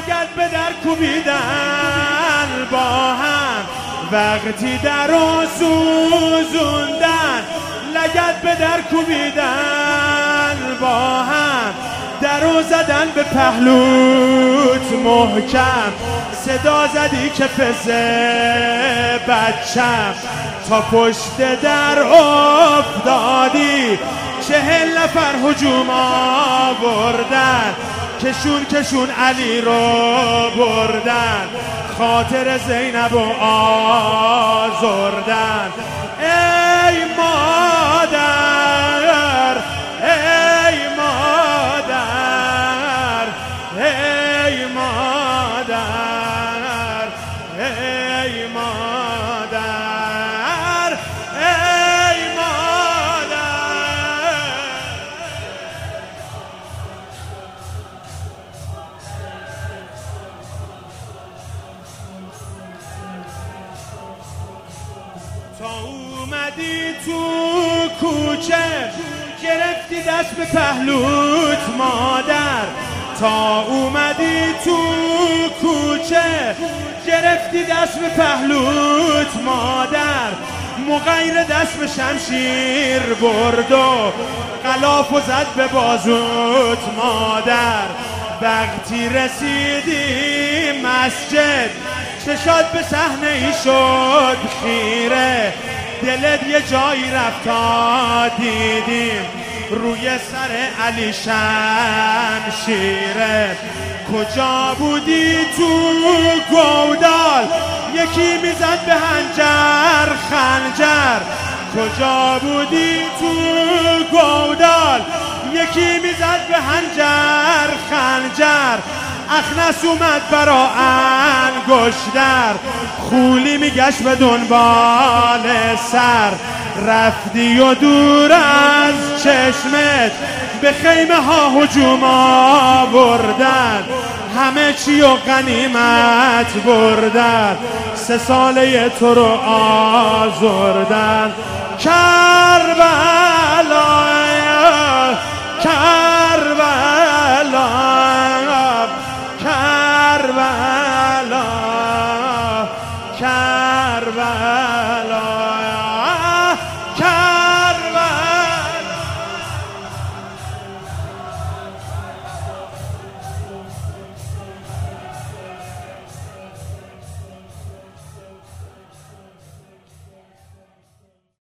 لگد به در کوبیدن با هم، وقتی در و سوزوندن لگد به در کوبیدن با هم، درو زدن به پهلوت محکم، صدا زدی که پسه بچم، تا پشت در افتادی 40 نفر هجوم آوردن، کشون علی رو بردن، خاطر زینب رو آزردن. ای مادر ای مادر ای مادر ای مادر ای مادر. تا اومدی تو کوچه گرفتی دست به پهلوت مادر، تا اومدی تو کوچه گرفتی دست به پهلوت مادر، مغیر دست به شمشیر برد و غلاف و زد به بازوت مادر. وقتی رسیدی مسجد چشات به صحنه ای شد خیره، دلت یه جایی رفت تا دیدیم روی سر علی شمشیره. کجا بودی تو گودال یکی میزد به هنجر خنجر، کجا بودی تو گودال یکی میزد به هنجر خنجر. اخنس اومد برا انگشتر، خولی میگشت به دنبال سر، رفتی و دور از چشمت به خیمه ها هجوم آوردن، همه چی و غنیمت بردن، 3 ساله تو رو آزردن. کربلا